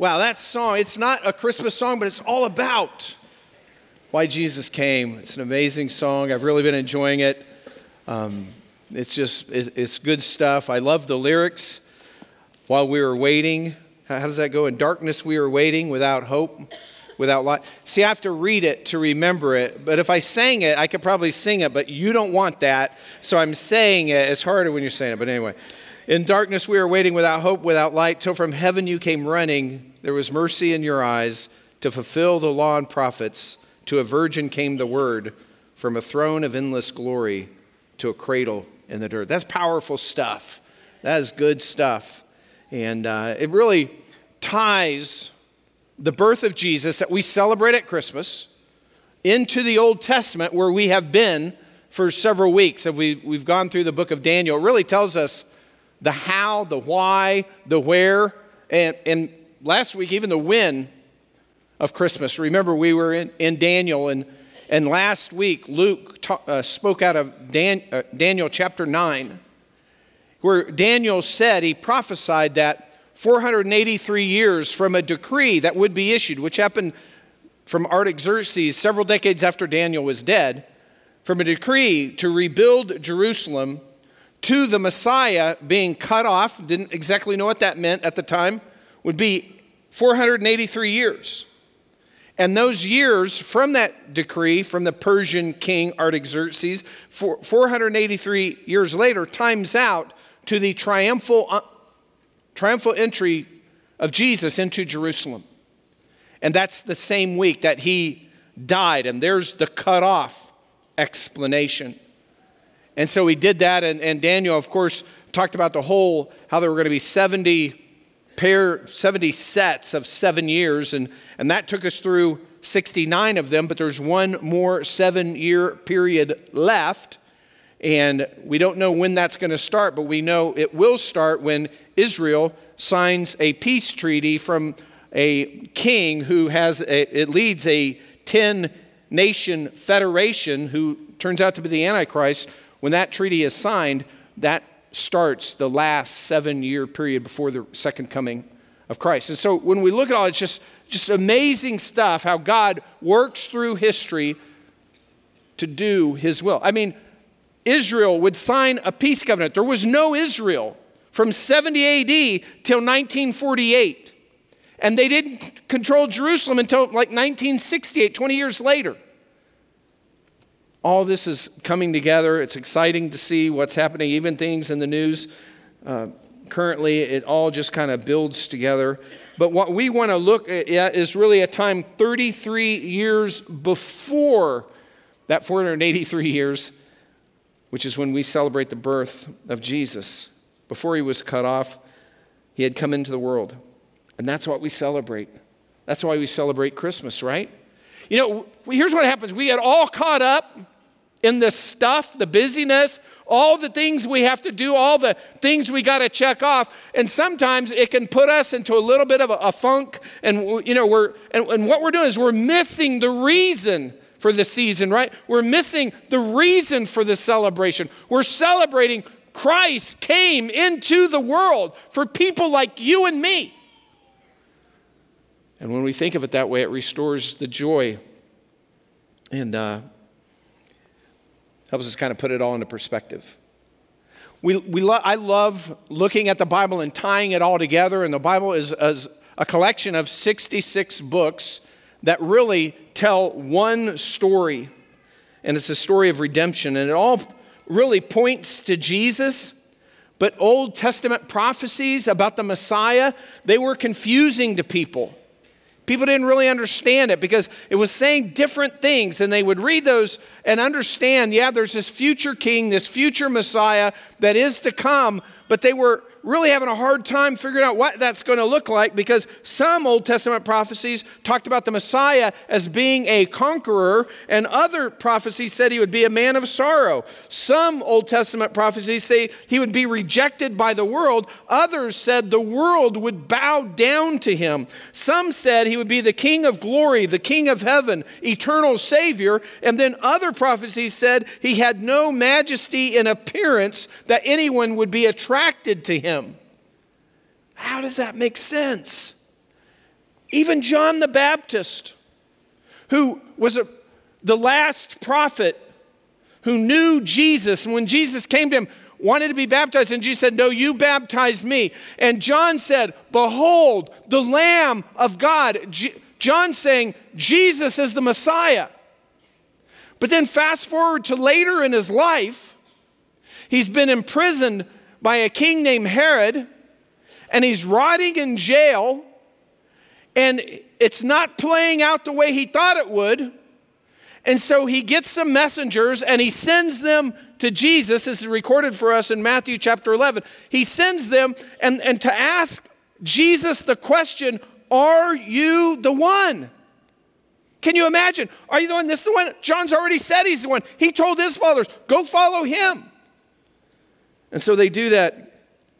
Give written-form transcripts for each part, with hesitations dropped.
Wow, that song, it's not a Christmas song, but it's all about why Jesus came. It's an amazing song. I've really been enjoying it. It's good stuff. I love the lyrics. While we were waiting, how does that go? In darkness we were waiting, without hope, without light. See, I have to read it to remember it. But if I sang it, I could probably sing it, but you don't want that. So I'm saying it. It's harder when you're saying it, but anyway. In darkness we were waiting, without hope, without light, till from heaven you came running. There was mercy in your eyes to fulfill the law and prophets. To a virgin came the word, from a throne of endless glory to a cradle in the dirt. That's powerful stuff. That is good stuff. And it really ties the birth of Jesus that we celebrate at Christmas into the Old Testament, where we have been for several weeks. We've gone through the book of Daniel. It really tells us the how, the why, the where, and last week, even the when of Christmas. Remember, we were in Daniel, and last week, Luke spoke out of Daniel chapter 9, where Daniel said, he prophesied that 483 years from a decree that would be issued, which happened from Artaxerxes several decades after Daniel was dead, from a decree to rebuild Jerusalem, to the Messiah being cut off, didn't exactly know what that meant at the time, would be 483 years. And those years from that decree, from the Persian king Artaxerxes, 483 years later, times out to the triumphal entry of Jesus into Jerusalem. And that's the same week that he died. And there's the cut off explanation. And so he did that, and Daniel, of course, talked about how there were going to be 70 sets of 7 years, and that took us through 69 of them, but there's one more 7-year period left, and we don't know when that's going to start, but we know it will start when Israel signs a peace treaty from a king who leads a 10-nation federation who turns out to be the Antichrist. When that treaty is signed, that starts the last 7-year period before the second coming of Christ. And so when we look at all, it's just amazing stuff, how God works through history to do his will. I mean, Israel would sign a peace covenant. There was no Israel from 70 AD till 1948. And they didn't control Jerusalem until like 1968, 20 years later. All this is coming together. It's exciting to see what's happening, even things in the news. Currently, it all just kind of builds together. But what we want to look at is really a time 33 years before that 483 years, which is when we celebrate the birth of Jesus. Before he was cut off, he had come into the world. And that's what we celebrate. That's why we celebrate Christmas, right? You know, here's what happens. We get all caught up in the stuff, the busyness, all the things we have to do, all the things we got to check off. And sometimes it can put us into a little bit of a funk. And, you know, and what we're doing is we're missing the reason for the season, right? We're missing the reason for the celebration. We're celebrating Christ came into the world for people like you and me. And when we think of it that way, it restores the joy and helps us kind of put it all into perspective. I love looking at the Bible and tying it all together. And the Bible is a collection of 66 books that really tell one story. And it's a story of redemption. And it all really points to Jesus. But Old Testament prophecies about the Messiah, they were confusing to people. People didn't really understand it because it was saying different things, and they would read those and understand, there's this future king, this future Messiah that is to come, but they were really having a hard time figuring out what that's going to look like, because some Old Testament prophecies talked about the Messiah as being a conqueror, and other prophecies said he would be a man of sorrow. Some Old Testament prophecies say he would be rejected by the world. Others said the world would bow down to him. Some said he would be the King of glory, the King of heaven, eternal Savior. And then other prophecies said he had no majesty in appearance, that anyone would be attracted to him. How does that make sense? Even John the Baptist, who was the last prophet who knew Jesus, and when Jesus came to him, wanted to be baptized, and Jesus said, no, you baptize me. And John said, behold, the Lamb of God. John saying, Jesus is the Messiah. But then fast forward to later in his life, he's been imprisoned by a king named Herod, and he's rotting in jail, and it's not playing out the way he thought it would. And so he gets some messengers and he sends them to Jesus. This is recorded for us in Matthew chapter 11. He sends them and to ask Jesus the question, are you the one? Can you imagine? Are you the one? This is the one. John's already said he's the one. He told his followers, go follow him. And so they do that.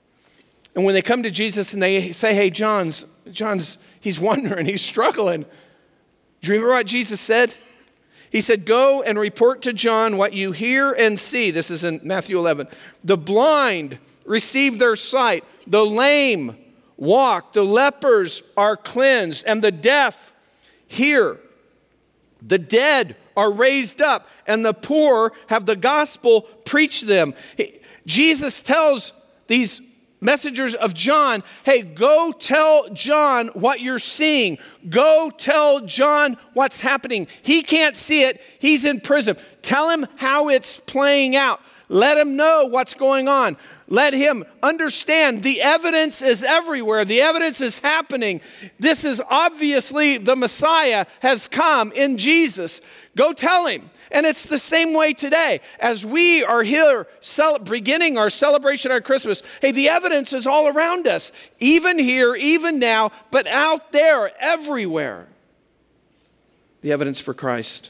And when they come to Jesus and they say, hey, John's, he's wondering, he's struggling. Do you remember what Jesus said? He said, go and report to John what you hear and see. This is in Matthew 11. The blind receive their sight. The lame walk. The lepers are cleansed. And the deaf hear. The dead are raised up. And the poor have the gospel preached to them. Jesus tells these messengers of John, hey, go tell John what you're seeing. Go tell John what's happening. He can't see it. He's in prison. Tell him how it's playing out. Let him know what's going on. Let him understand the evidence is everywhere. The evidence is happening. This is obviously the Messiah has come in Jesus. Go tell him. And it's the same way today. As we are here beginning our celebration of Christmas, hey, the evidence is all around us. Even here, even now, but out there, everywhere. The evidence for Christ.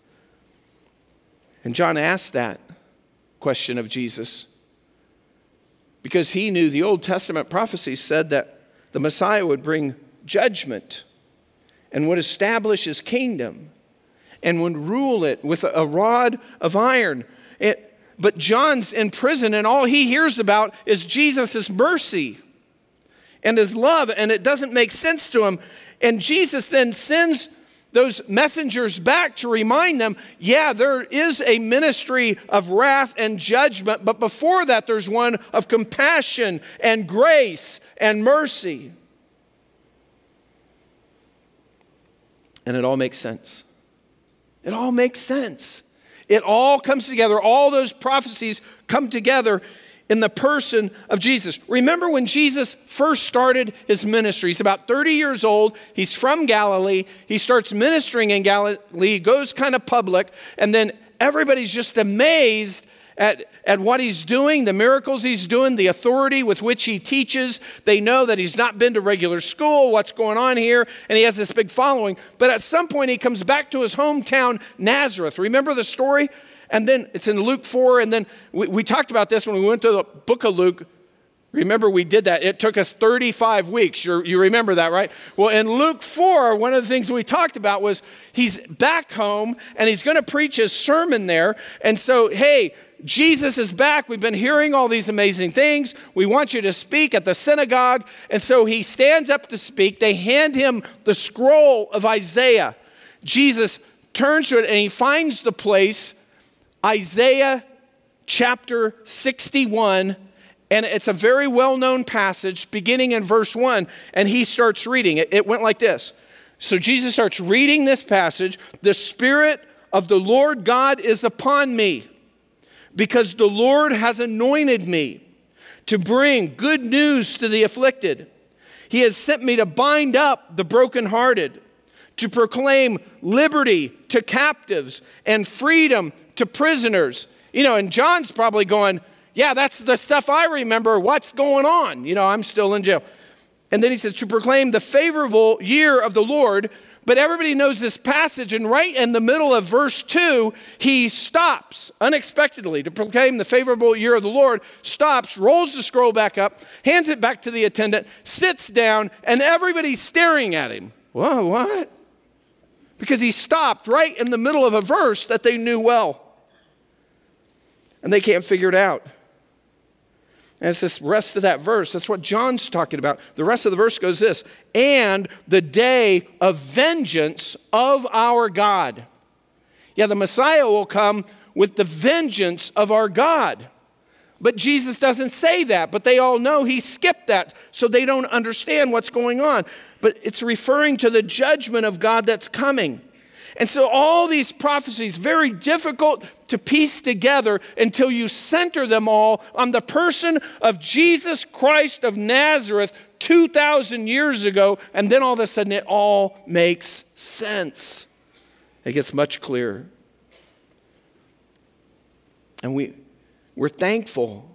And John asked that question of Jesus because he knew the Old Testament prophecies said that the Messiah would bring judgment and would establish his kingdom and would rule it with a rod of iron. But John's in prison, and all he hears about is Jesus' mercy and his love, and it doesn't make sense to him. And Jesus then sends those messengers back to remind them, yeah, there is a ministry of wrath and judgment, but before that there's one of compassion and grace and mercy. And it all makes sense. It all makes sense. It all comes together. All those prophecies come together in the person of Jesus. Remember when Jesus first started his ministry? He's about 30 years old. He's from Galilee. He starts ministering in Galilee, goes kind of public, and then everybody's just amazed at what he's doing, the miracles he's doing, the authority with which he teaches. They know that he's not been to regular school, what's going on here, and he has this big following. But at some point, he comes back to his hometown, Nazareth. Remember the story? And then it's in Luke 4, and then we talked about this when we went to the book of Luke. Remember, we did that. It took us 35 weeks. You remember that, right? Well, in Luke 4, one of the things we talked about was he's back home, and he's going to preach his sermon there. And so, hey, Jesus is back. We've been hearing all these amazing things. We want you to speak at the synagogue. And so he stands up to speak. They hand him the scroll of Isaiah. Jesus turns to it, and he finds the place, Isaiah chapter 61, and it's a very well-known passage beginning in verse 1, and he starts reading it. It went like this. So Jesus starts reading this passage. The Spirit of the Lord God is upon me, because the Lord has anointed me to bring good news to the afflicted. He has sent me to bind up the brokenhearted, to proclaim liberty to captives and freedom to prisoners. You know, and John's probably going, yeah, that's the stuff I remember. What's going on? You know, I'm still in jail. And then he says, to proclaim the favorable year of the Lord. But everybody knows this passage, and right in the middle of verse 2, he stops unexpectedly to proclaim the favorable year of the Lord, stops, rolls the scroll back up, hands it back to the attendant, sits down, and everybody's staring at him. Whoa, what? Because he stopped right in the middle of a verse that they knew well. And they can't figure it out. And it's this rest of that verse. That's what John's talking about. The rest of the verse goes this, and the day of vengeance of our God. Yeah, the Messiah will come with the vengeance of our God. But Jesus doesn't say that, but they all know he skipped that, so they don't understand what's going on. But it's referring to the judgment of God that's coming. And so all these prophecies, very difficult to piece together until you center them all on the person of Jesus Christ of Nazareth 2,000 years ago, and then all of a sudden it all makes sense. It gets much clearer. And we're thankful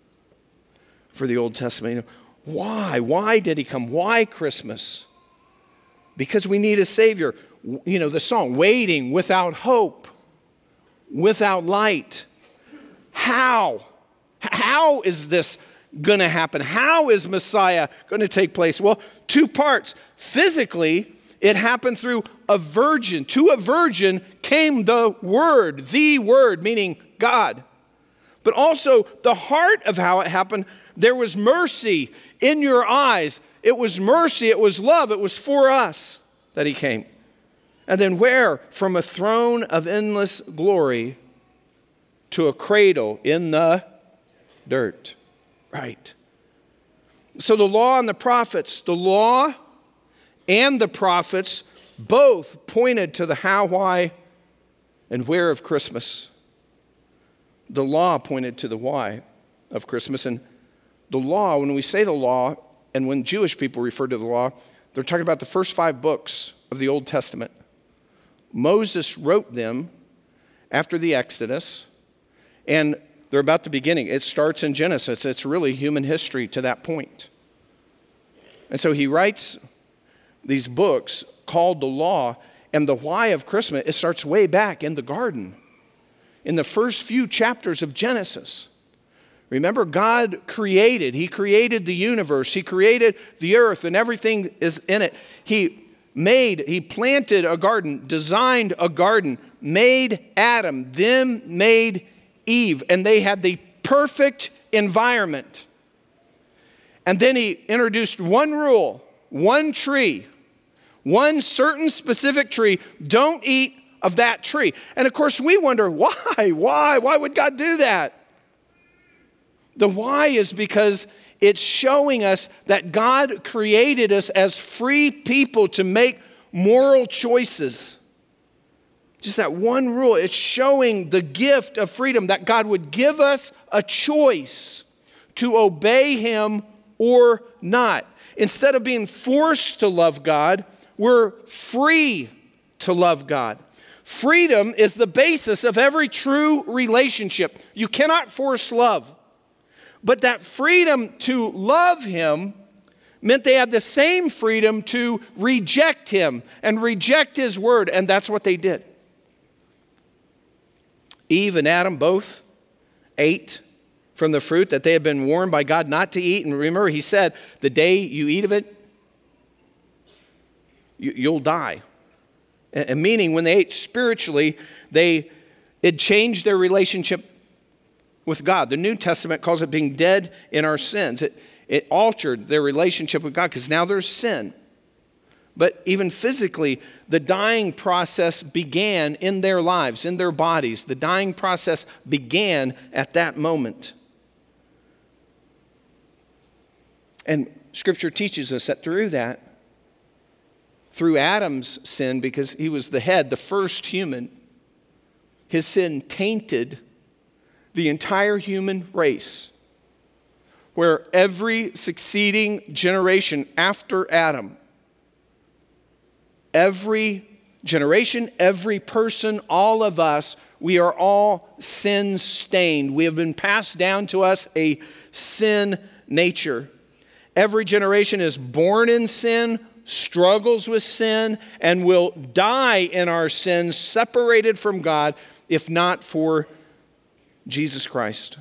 for the Old Testament. Why? Why did he come? Why Christmas? Because we need a Savior. You know, the song, waiting without hope, without light. How? How is this going to happen? How is Messiah going to take place? Well, two parts. Physically, it happened through a virgin. To a virgin came the Word, meaning God. But also the heart of how it happened, there was mercy in your eyes. It was mercy, it was love, it was for us that he came. And then where? From a throne of endless glory to a cradle in the dirt. Right. So the law and the prophets, the law and the prophets both pointed to the how, why, and where of Christmas. The law pointed to the why of Christmas. And the law, when we say the law, and when Jewish people refer to the law, they're talking about the first 5 books of the Old Testament. Moses wrote them after the Exodus, and they're about the beginning. It starts in Genesis. It's really human history to that point. And so he writes these books called the law, and the why of Christmas, it starts way back in the garden, in the first few chapters of Genesis. Remember, God created. He created the universe. He created the earth, and everything is in it. He planted a garden, designed a garden, made Adam, then made Eve, and they had the perfect environment. And then he introduced one rule, one tree, one certain specific tree. Don't eat of that tree. And of course, we wonder, why? Why would God do that? The why is because it's showing us that God created us as free people to make moral choices. Just that one rule. It's showing the gift of freedom, that God would give us a choice to obey him or not. Instead of being forced to love God, we're free to love God. Freedom is the basis of every true relationship. You cannot force love. But that freedom to love him meant they had the same freedom to reject him and reject his word, and that's what they did. Eve and Adam both ate from the fruit that they had been warned by God not to eat. And remember, he said, the day you eat of it, you'll die. And meaning when they ate spiritually, it changed their relationship with God. The New Testament calls it being dead in our sins. It altered their relationship with God because now there's sin. But even physically, the dying process began in their lives, in their bodies. The dying process began at that moment. And Scripture teaches us that through Adam's sin, because he was the head, the first human, his sin tainted the entire human race, where every succeeding generation after Adam, every generation, every person, all of us, we are all sin-stained. We have been passed down to us a sin nature. Every generation is born in sin, struggles with sin, and will die in our sins, separated from God, if not for Jesus Christ.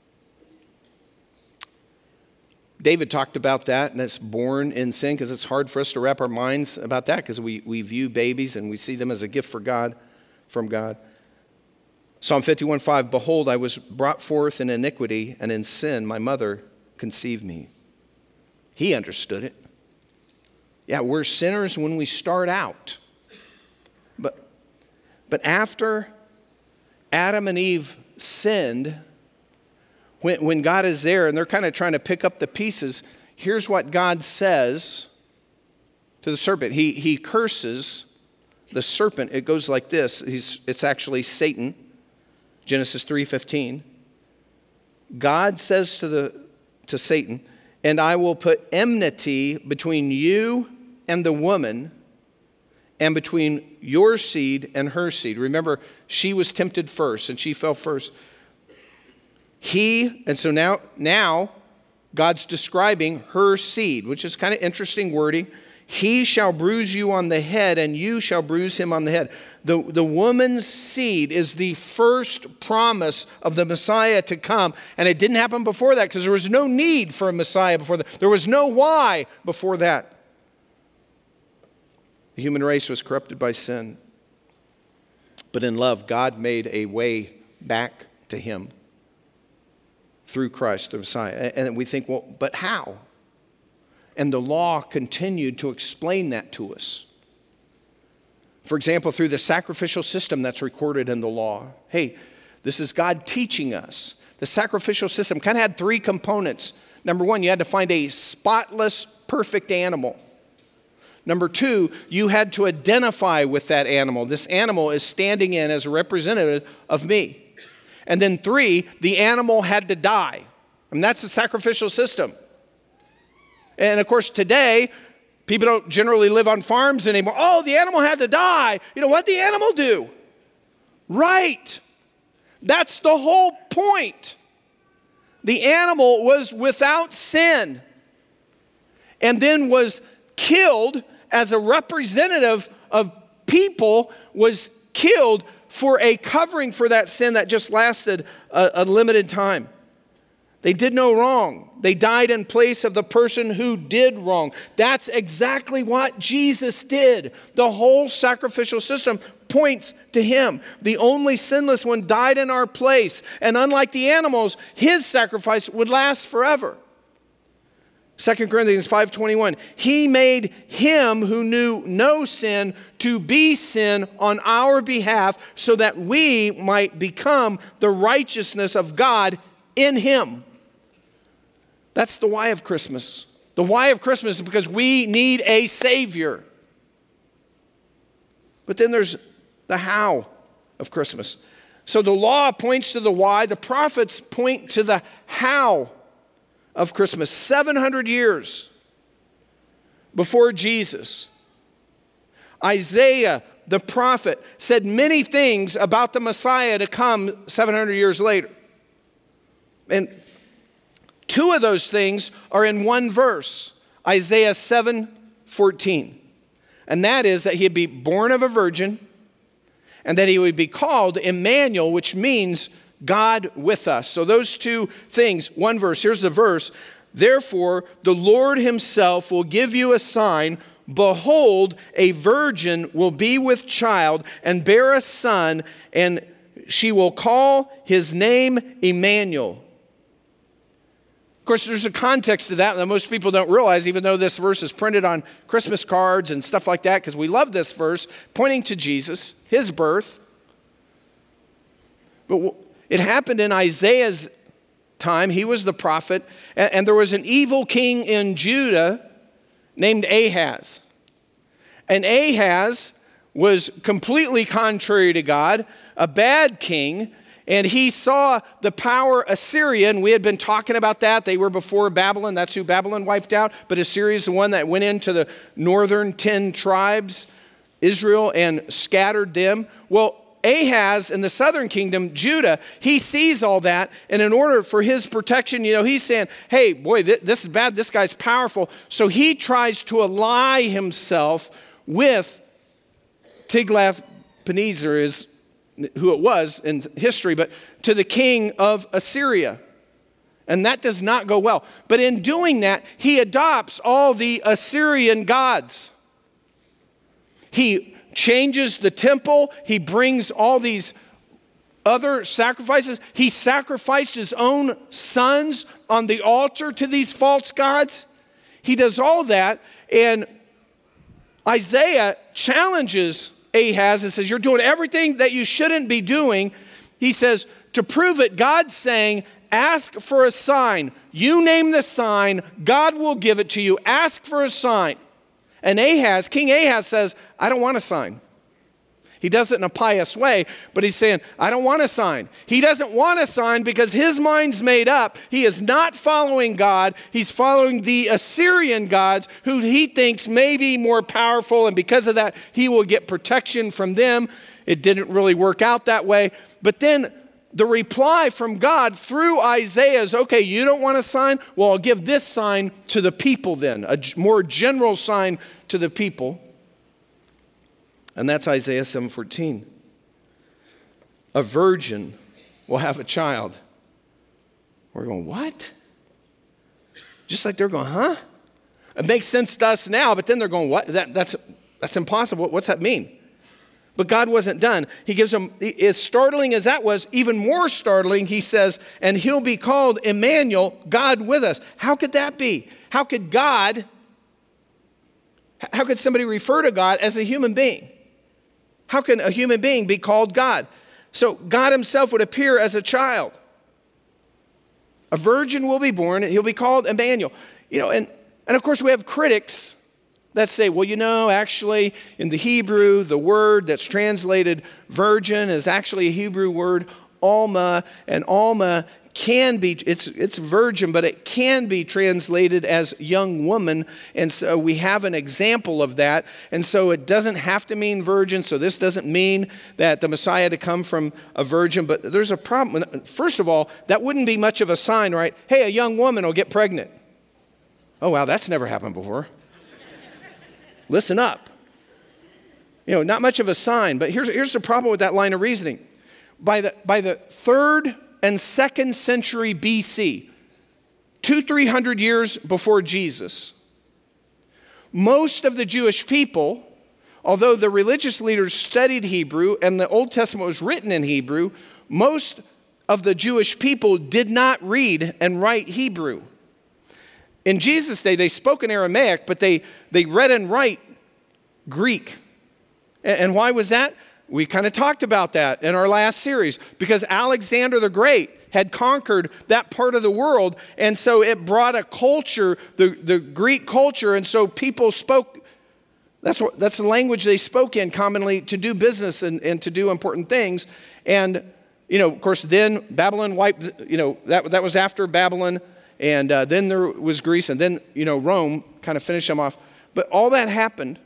David talked about that, and that's born in sin, because it's hard for us to wrap our minds about that, because we view babies and we see them as a gift from God. Psalm 51:5, behold, I was brought forth in iniquity, and in sin my mother conceive me. He understood it. Yeah, we're sinners when we start out. But after Adam and Eve sinned, when God is there and they're kind of trying to pick up the pieces, here's what God says to the serpent. He curses the serpent. It goes like this. It's actually Satan. Genesis 3:15. God says to Satan, "And I will put enmity between you and the woman, and between your seed and her seed." Remember, she was tempted first, and she fell first. And so now God's describing her seed, which is kind of interesting wording. He shall bruise you on the head, and you shall bruise him on the head. The woman's seed is the first promise of the Messiah to come. And it didn't happen before that because there was no need for a Messiah before that. There was no why before that. The human race was corrupted by sin. But in love, God made a way back to him through Christ, the Messiah. And we think, well, but how? And the law continued to explain that to us. For example, through the sacrificial system that's recorded in the law. Hey, this is God teaching us. The sacrificial system kind of had three components. Number one, you had to find a spotless, perfect animal. Number two, you had to identify with that animal. This animal is standing in as a representative of me. And then three, the animal had to die. And that's the sacrificial system. And of course, today, people don't generally live on farms anymore. Oh, the animal had to die. You know, what'd the animal do? Right. That's the whole point. The animal was without sin and then was killed as a representative of people, was killed for a covering for that sin that just lasted a limited time. They did no wrong. They died in place of the person who did wrong. That's exactly what Jesus did. The whole sacrificial system points to him. The only sinless one died in our place. And unlike the animals, his sacrifice would last forever. 2 Corinthians 5:21, he made him who knew no sin to be sin on our behalf so that we might become the righteousness of God in him. That's the why of Christmas. The why of Christmas is because we need a Savior. But then there's the how of Christmas. So the law points to the why. The prophets point to the how of Christmas. 700 years before Jesus, Isaiah, the prophet, said many things about the Messiah to come 700 years later. And two of those things are in one verse, Isaiah 7:14. And that is that he'd be born of a virgin and that he would be called Emmanuel, which means God with us. So those two things, one verse, here's the verse. Therefore, the Lord himself will give you a sign. Behold, a virgin will be with child and bear a son, and she will call his name Emmanuel. Of course, there's a context to that most people don't realize, even though this verse is printed on Christmas cards and stuff like that, because we love this verse, pointing to Jesus, his birth. But it happened in Isaiah's time. He was the prophet, and there was an evil king in Judah named Ahaz. And Ahaz was completely contrary to God, a bad king, and he saw the power Assyria, and we had been talking about that. They were before Babylon. That's who Babylon wiped out. But Assyria is the one that went into the northern 10 tribes, Israel, and scattered them. Well, Ahaz in the southern kingdom, Judah, he sees all that, and in order for his protection, he's saying, hey, boy, this is bad, this guy's powerful. So he tries to ally himself with Tiglath-Pileser, is who it was in history, but to the king of Assyria. And that does not go well. But in doing that, he adopts all the Assyrian gods. He changes the temple. He brings all these other sacrifices. He sacrificed his own sons on the altar to these false gods. He does all that, and Isaiah challenges Ahaz and says, you're doing everything that you shouldn't be doing. He says, to prove it, God's saying, ask for a sign. You name the sign, God will give it to you. Ask for a sign. And King Ahaz says, I don't want a sign. He does it in a pious way, but he's saying, I don't want a sign. He doesn't want a sign because his mind's made up. He is not following God. He's following the Assyrian gods who he thinks may be more powerful, and because of that, he will get protection from them. It didn't really work out that way. But then the reply from God through Isaiah is, okay, you don't want a sign? Well, I'll give this sign to the people then, a more general sign to the people. And that's Isaiah 7:14. A virgin will have a child. We're going, what? Just like they're going, huh? It makes sense to us now, but then they're going, what? That's impossible. What's that mean? But God wasn't done. He gives them, as startling as that was, even more startling, he says, and he'll be called Emmanuel, God with us. How could that be? How could somebody refer to God as a human being? How can a human being be called God? So God himself would appear as a child. A virgin will be born, and he'll be called Emmanuel. And of course we have critics that say, well, actually in the Hebrew, the word that's translated virgin is actually a Hebrew word, alma, and alma can be, it's virgin, but it can be translated as young woman. And so we have an example of that. And so it doesn't have to mean virgin. So this doesn't mean that the Messiah had to come from a virgin. But there's a problem. First of all, that wouldn't be much of a sign, right? Hey, a young woman will get pregnant. Oh, wow, that's never happened before. Listen up. Not much of a sign. But here's the problem with that line of reasoning. By the 3rd and 2nd century BC, 200-300 years before Jesus, most of the Jewish people, although the religious leaders studied Hebrew and the Old Testament was written in Hebrew, most of the Jewish people did not read and write Hebrew. In Jesus' day, they spoke in Aramaic, but they read and write Greek. And why was that? We kind of talked about that in our last series, because Alexander the Great had conquered that part of the world, and so it brought a culture, the Greek culture, and so people spoke, that's the language they spoke in commonly to do business and to do important things. And, of course, then Babylon wiped, that was after Babylon, and then there was Greece, and then, Rome kind of finished them off. But all that happened.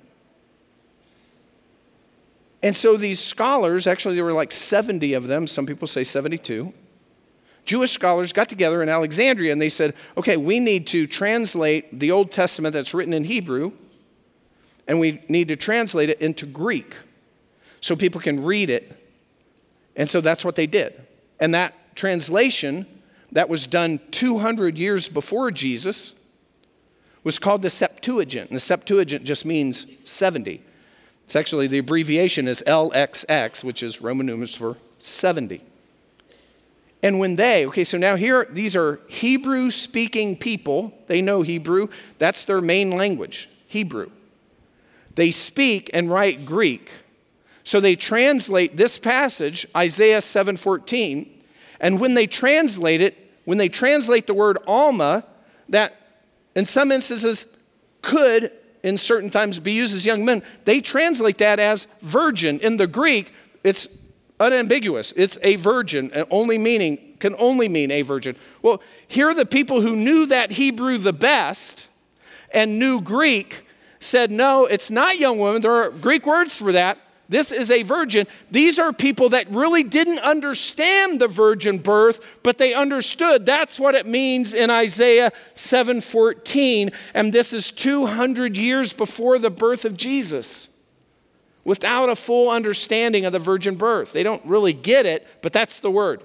And so these scholars, actually there were like 70 of them, some people say 72, Jewish scholars got together in Alexandria and they said, okay, we need to translate the Old Testament that's written in Hebrew, and we need to translate it into Greek so people can read it. And so that's what they did. And that translation that was done 200 years before Jesus was called the Septuagint. And the Septuagint just means 70. It's actually, the abbreviation is LXX, which is Roman numerals for 70. And when so now here, these are Hebrew-speaking people. They know Hebrew. That's their main language, Hebrew. They speak and write Greek. So they translate this passage, Isaiah 7:14, and when they translate the word alma, that in some instances could in certain times be used as young men, they translate that as virgin. In the Greek, it's unambiguous. It's a virgin, and can only mean a virgin. Well, here are the people who knew that Hebrew the best and knew Greek said, no, it's not young woman. There are Greek words for that. This is a virgin. These are people that really didn't understand the virgin birth, but they understood that's what it means in Isaiah 7:14. And this is 200 years before the birth of Jesus, without a full understanding of the virgin birth. They don't really get it, but that's the word.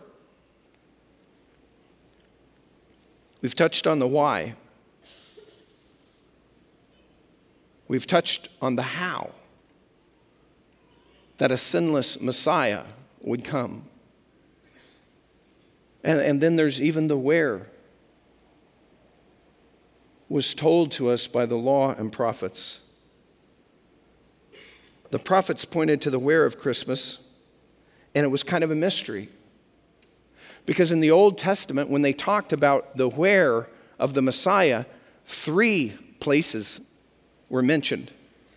We've touched on the why. We've touched on the how. That a sinless Messiah would come. And then there's even the where. Was told to us by the law and prophets. The prophets pointed to the where of Christmas, and it was kind of a mystery. Because in the Old Testament, when they talked about the where of the Messiah, 3 places were mentioned.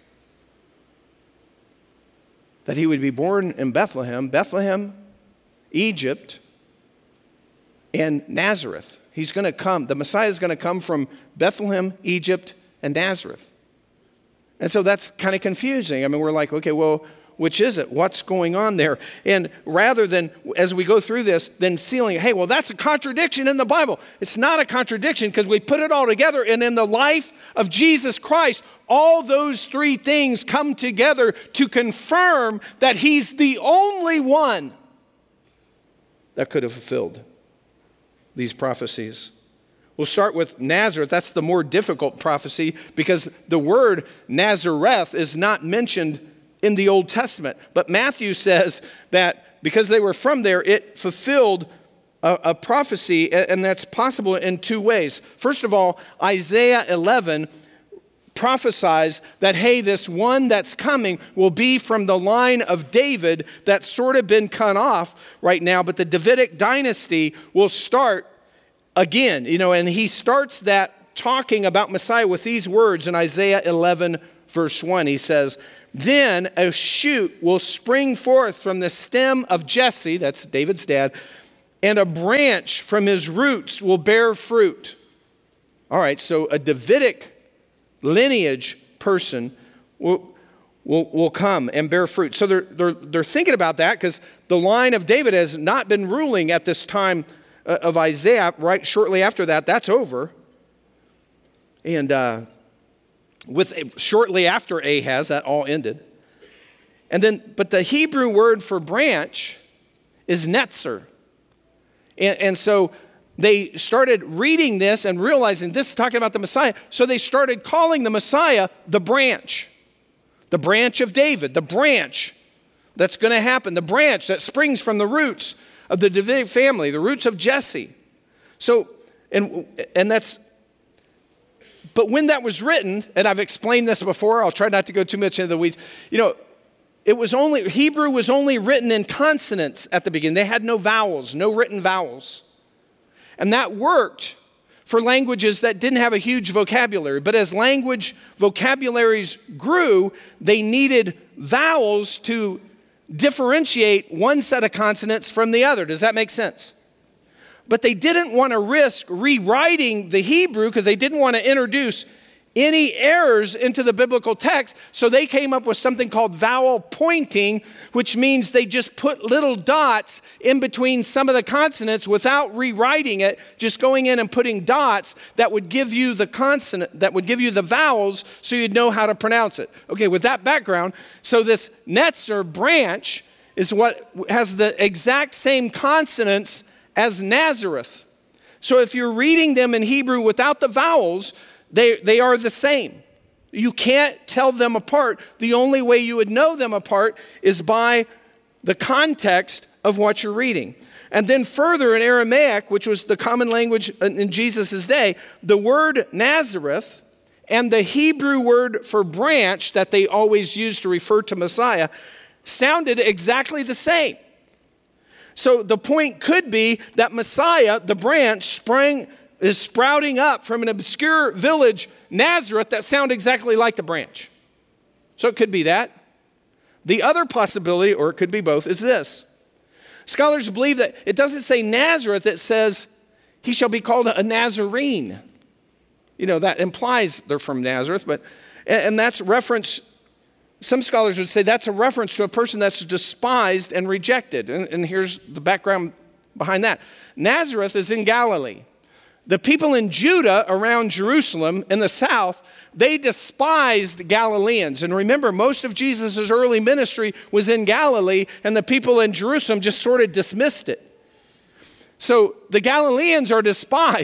That he would be born in Bethlehem, Egypt, and Nazareth. He's going to come. The Messiah is going to come from Bethlehem, Egypt, and Nazareth. And so that's kind of confusing. I mean, we're like, okay, well, which is it? What's going on there? And rather than, as we go through this, then sealing, hey, well, that's a contradiction in the Bible. It's not a contradiction because we put it all together. And in the life of Jesus Christ, all those 3 things come together to confirm that he's the only one that could have fulfilled these prophecies. We'll start with Nazareth. That's the more difficult prophecy because the word Nazareth is not mentioned in the Old Testament. But Matthew says that because they were from there, it fulfilled a prophecy, and that's possible in 2 ways. First of all, Isaiah 11 prophesies that, hey, this one that's coming will be from the line of David that's sort of been cut off right now, but the Davidic dynasty will start again, and he starts that talking about Messiah with these words in Isaiah 11, verse 1. He says, "Then a shoot will spring forth from the stem of Jesse," that's David's dad, "and a branch from his roots will bear fruit." All right, so a Davidic lineage person will come and bear fruit. So they're thinking about that because the line of David has not been ruling at this time of Isaiah. Right shortly after that, that's over. And shortly after Ahaz, that all ended. But the Hebrew word for branch is netzer. And so they started reading this and realizing this is talking about the Messiah. So they started calling the Messiah the branch of David, the branch that's going to happen, the branch that springs from the roots of the Davidic family, the roots of Jesse. So, and that's, but when that was written, and I've explained this before, I'll try not to go too much into the weeds. Hebrew was only written in consonants at the beginning. They had no vowels, no written vowels. And that worked for languages that didn't have a huge vocabulary. But as language vocabularies grew, they needed vowels to differentiate one set of consonants from the other. Does that make sense? But they didn't want to risk rewriting the Hebrew because they didn't want to introduce any errors into the biblical text. So they came up with something called vowel pointing, which means they just put little dots in between some of the consonants without rewriting it, just going in and putting dots that would give you the consonant, that would give you the vowels so you'd know how to pronounce it. Okay, with that background, so this netzer branch is what has the exact same consonants as Nazareth. So if you're reading them in Hebrew without the vowels, they are the same. You can't tell them apart. The only way you would know them apart is by the context of what you're reading. And then further in Aramaic, which was the common language in Jesus' day, the word Nazareth and the Hebrew word for branch that they always used to refer to Messiah sounded exactly the same. So the point could be that Messiah, the branch, is sprouting up from an obscure village, Nazareth, that sound exactly like the branch. So it could be that. The other possibility, or it could be both, is this. Scholars believe that it doesn't say Nazareth, it says he shall be called a Nazarene. That implies they're from Nazareth, and that's reference. Some scholars would say that's a reference to a person that's despised and rejected. And here's the background behind that. Nazareth is in Galilee. The people in Judah around Jerusalem in the south, they despised Galileans. And remember, most of Jesus' early ministry was in Galilee, and the people in Jerusalem just sort of dismissed it. So the Galileans are despised.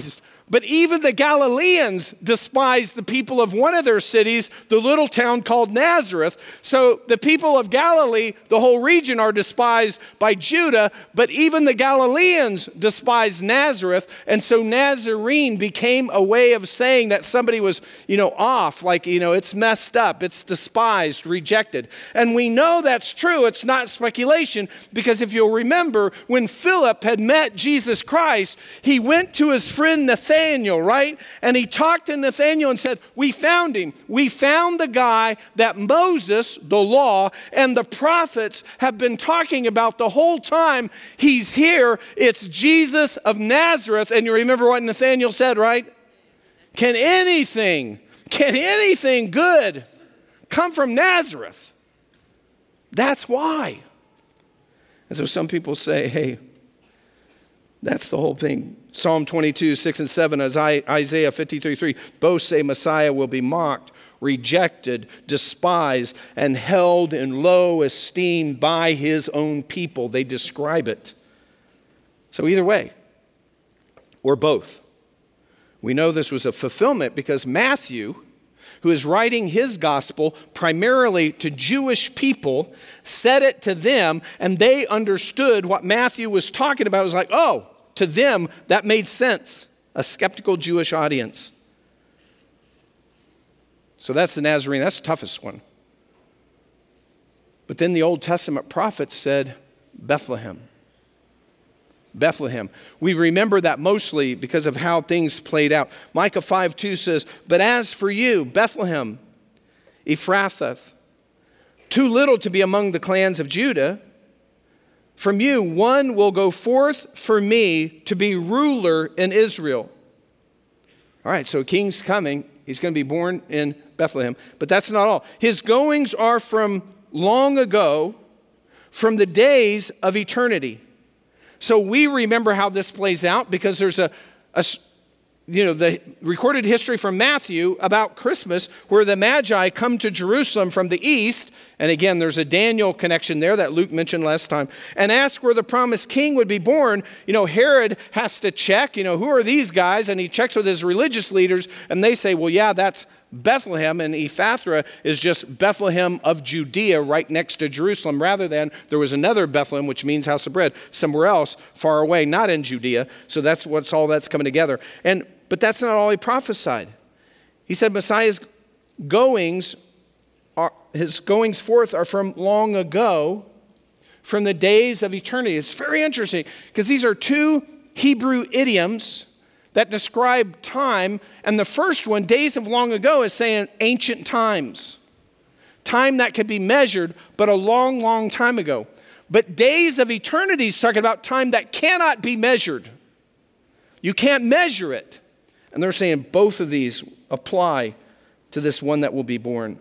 But even the Galileans despised the people of one of their cities, the little town called Nazareth. So the people of Galilee, the whole region, are despised by Judah, but even the Galileans despised Nazareth. And so Nazarene became a way of saying that somebody was, off, like, it's messed up, it's despised, rejected. And we know that's true. It's not speculation, because if you'll remember, when Philip had met Jesus Christ, he went to his friend Nathanael, right? And he talked to Nathanael and said, we found him. We found the guy that Moses, the law, and the prophets have been talking about the whole time. He's here. It's Jesus of Nazareth. And you remember what Nathanael said, right? Can anything good come from Nazareth? That's why. And so some people say, hey, that's the whole thing. Psalm 22, 6 and 7, as Isaiah 53, 3, both say Messiah will be mocked, rejected, despised, and held in low esteem by his own people. They describe it. So either way, or both. We know this was a fulfillment because Matthew, who is writing his gospel primarily to Jewish people, said it to them, and they understood what Matthew was talking about. It was like, oh, to them, that made sense. A skeptical Jewish audience. So that's the Nazarene. That's the toughest one. But then the Old Testament prophets said, Bethlehem. Bethlehem. We remember that mostly because of how things played out. Micah 5:2 says, but as for you, Bethlehem, Ephrathah, too little to be among the clans of Judah, from you one will go forth for me to be ruler in Israel. All right, so a king's coming. He's going to be born in Bethlehem. But that's not all. His goings are from long ago, from the days of eternity. So we remember how this plays out because there's the recorded history from Matthew about Christmas where the Magi come to Jerusalem from the east. And again, there's a Daniel connection there that Luke mentioned last time. And ask where the promised king would be born. Herod has to check, who are these guys? And he checks with his religious leaders. And they say, well, yeah, that's Bethlehem. And Ephrathah is just Bethlehem of Judea right next to Jerusalem, rather than there was another Bethlehem, which means house of bread, somewhere else far away, not in Judea. So that's all that's coming together. But that's not all he prophesied. He said Messiah's goings forth are from long ago, from the days of eternity. It's very interesting because these are two Hebrew idioms that describe time. And the first one, days of long ago, is saying ancient times. Time that could be measured, but a long, long time ago. But days of eternity is talking about time that cannot be measured. You can't measure it. And they're saying both of these apply to this one that will be born.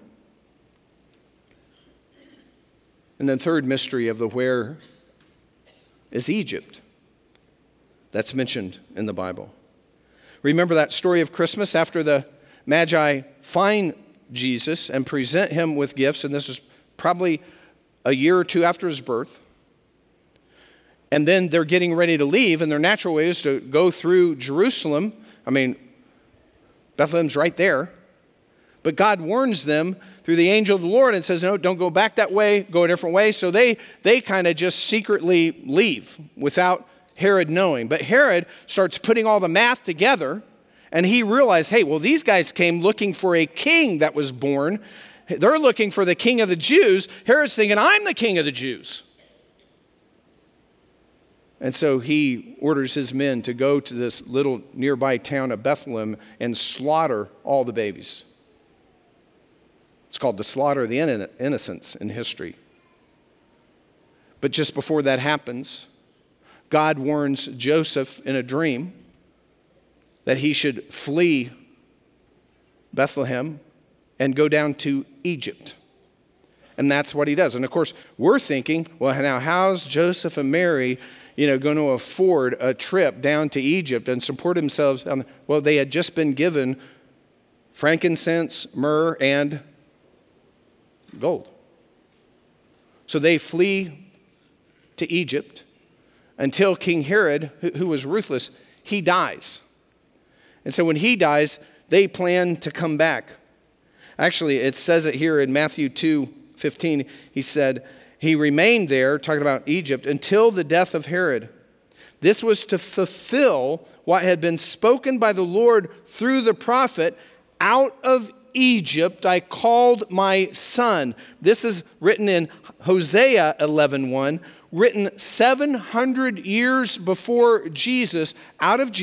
And then third mystery of the where is Egypt. That's mentioned in the Bible. Remember that story of Christmas after the Magi find Jesus and present him with gifts, and this is probably a year or two after his birth. And then they're getting ready to leave, and their natural way is to go through Jerusalem. Bethlehem's right there. But God warns them through the angel of the Lord and says, no, don't go back that way, go a different way. So they kind of just secretly leave without Herod knowing. But Herod starts putting all the math together, and he realized, hey, well, these guys came looking for a king that was born. They're looking for the king of the Jews. Herod's thinking, I'm the king of the Jews. And so he orders his men to go to this little nearby town of Bethlehem and slaughter all the babies. It's called the slaughter of the innocents in history. But just before that happens, God warns Joseph in a dream that he should flee Bethlehem and go down to Egypt. And that's what he does. And of course, we're thinking, well, now how's Joseph and Mary going to afford a trip down to Egypt and support themselves? Well, they had just been given frankincense, myrrh, and gold. So they flee to Egypt until King Herod, who was ruthless, he dies. And so when he dies, they plan to come back. Actually, it says it here in Matthew 2:15. He said, he remained there, talking about Egypt, until the death of Herod. This was to fulfill what had been spoken by the Lord through the prophet, out of Egypt I called my son. This is written in Hosea 11:1, written 700 years before Jesus. Out of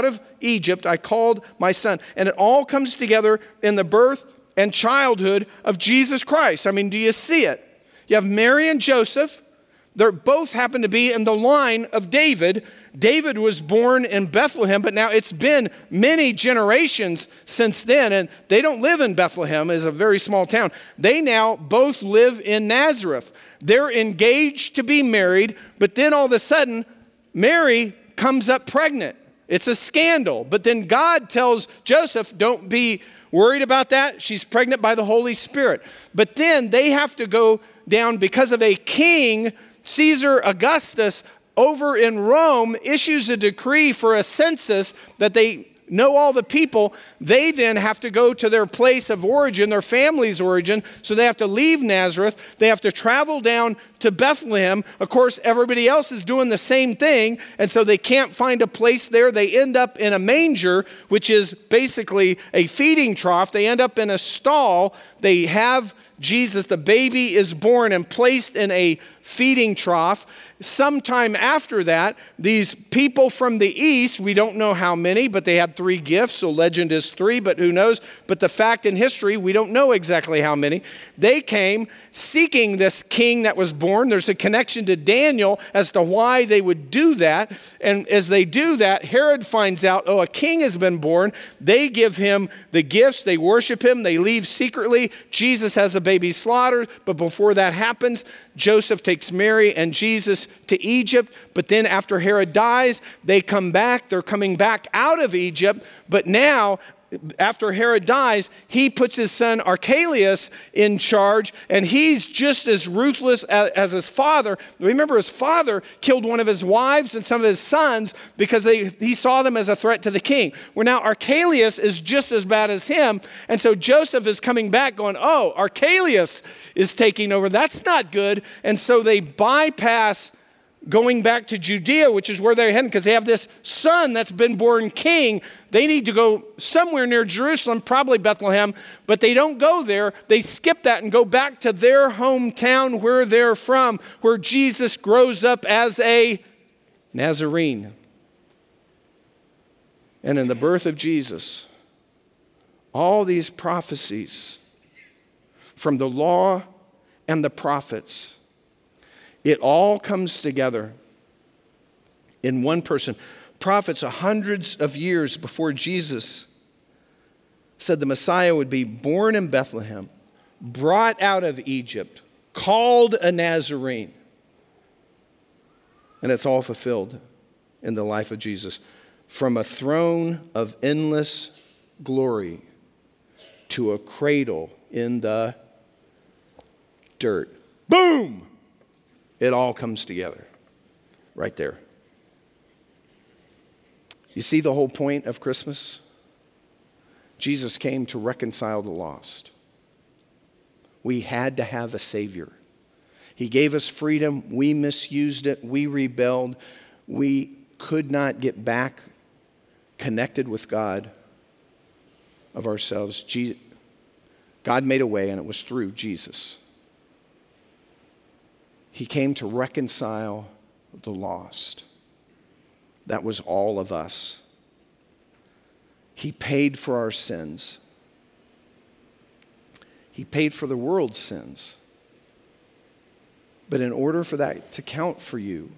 Egypt I called my son. And it all comes together in the birth and childhood of Jesus Christ. I mean, do you see it? You have Mary and Joseph. They both happen to be in the line of David. David was born in Bethlehem, but now it's been many generations since then, and they don't live in Bethlehem. It's a very small town. They now both live in Nazareth. They're engaged to be married, but then all of a sudden, Mary comes up pregnant. It's a scandal. But then God tells Joseph, don't be worried about that. She's pregnant by the Holy Spirit. But then they have to go down because of a king, Caesar Augustus, over in Rome, issues a decree for a census that they know all the people. They then have to go to their place of origin, their family's origin. So they have to leave Nazareth. They have to travel down to Bethlehem. Of course, everybody else is doing the same thing. And so they can't find a place there. They end up in a manger, which is basically a feeding trough. They end up in a stall. They have Jesus, the baby, is born and placed in a feeding trough. Sometime after that, these people from the east, we don't know how many, but they had 3 gifts, so legend is 3, but who knows? But the fact in history, we don't know exactly how many. They came seeking this king that was born. There's a connection to Daniel as to why they would do that. And as they do that, Herod finds out, oh, a king has been born. They give him the gifts. They worship him. They leave secretly. Jesus has a baby slaughtered. But before that happens, Joseph takes Mary and Jesus to Egypt. But then after Herod dies, they come back. They're coming back out of Egypt. But now, after Herod dies, he puts his son Archelaus in charge, and he's just as ruthless as his father. Remember, his father killed one of his wives and some of his sons because he saw them as a threat to the king. Well, now Archelaus is just as bad as him, and so Joseph is coming back going, oh, Archelaus is taking over. That's not good. And so they bypass going back to Judea, which is where they're heading, because they have this son that's been born king. They need to go somewhere near Jerusalem, probably Bethlehem, but they don't go there. They skip that and go back to their hometown where they're from, where Jesus grows up as a Nazarene. And in the birth of Jesus, all these prophecies from the law and the prophets, it all comes together in one person. Prophets, hundreds of years before Jesus, said the Messiah would be born in Bethlehem, brought out of Egypt, called a Nazarene. And it's all fulfilled in the life of Jesus. From a throne of endless glory to a cradle in the dirt. Boom! It all comes together right there. You see the whole point of Christmas? Jesus came to reconcile the lost. We had to have a Savior. He gave us freedom. We misused it. We rebelled. We could not get back connected with God of ourselves. God made a way, and it was through Jesus. He came to reconcile the lost. That was all of us. He paid for our sins. He paid for the world's sins. But in order for that to count for you,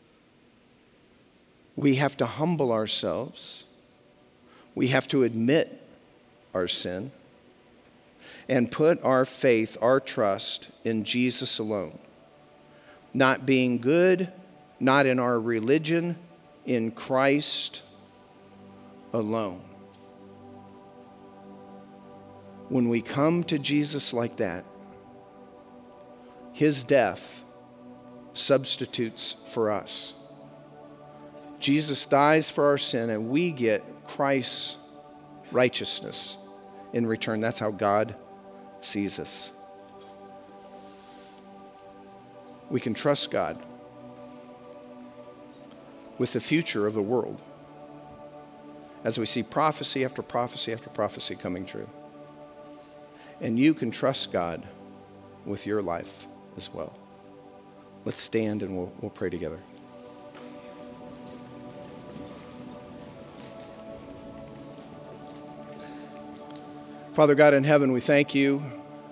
we have to humble ourselves. We have to admit our sin and put our faith, our trust in Jesus alone. Not being good, not in our religion, in Christ alone. When we come to Jesus like that, his death substitutes for us. Jesus dies for our sin, and we get Christ's righteousness in return. That's how God sees us. We can trust God with the future of the world as we see prophecy after prophecy after prophecy coming true. And you can trust God with your life as well. Let's stand and we'll pray together. Father God in heaven, we thank you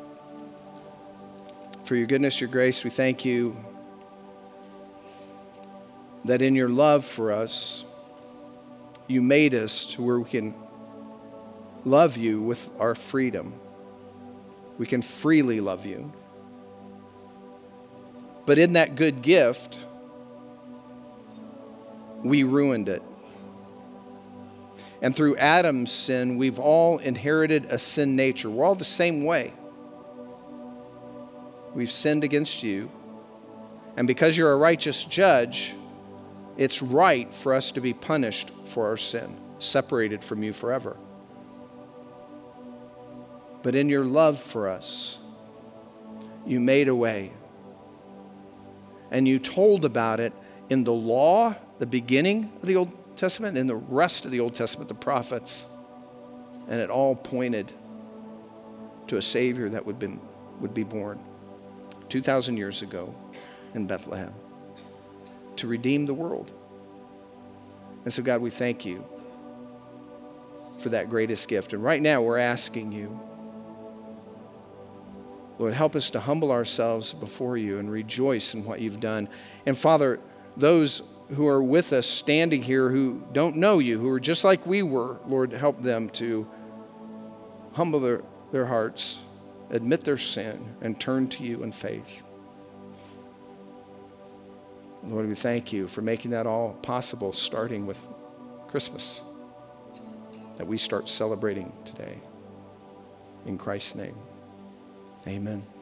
for your goodness, your grace. We thank you that in your love for us, you made us to where we can love you with our freedom. We can freely love you. But in that good gift, we ruined it. And through Adam's sin, we've all inherited a sin nature. We're all the same way. We've sinned against you. And because you're a righteous judge, it's right for us to be punished for our sin, separated from you forever. But in your love for us, you made a way. And you told about it in the law, the beginning of the Old Testament, and the rest of the Old Testament, the prophets. And it all pointed to a Savior that would be born 2,000 years ago in Bethlehem to redeem the world. And so, God, we thank you for that greatest gift. And right now, we're asking you, Lord, help us to humble ourselves before you and rejoice in what you've done. And Father, those who are with us standing here who don't know you, who are just like we were, Lord, help them to humble their hearts, admit their sin, and turn to you in faith. Lord, we thank you for making that all possible, starting with Christmas, that we start celebrating today. In Christ's name, amen.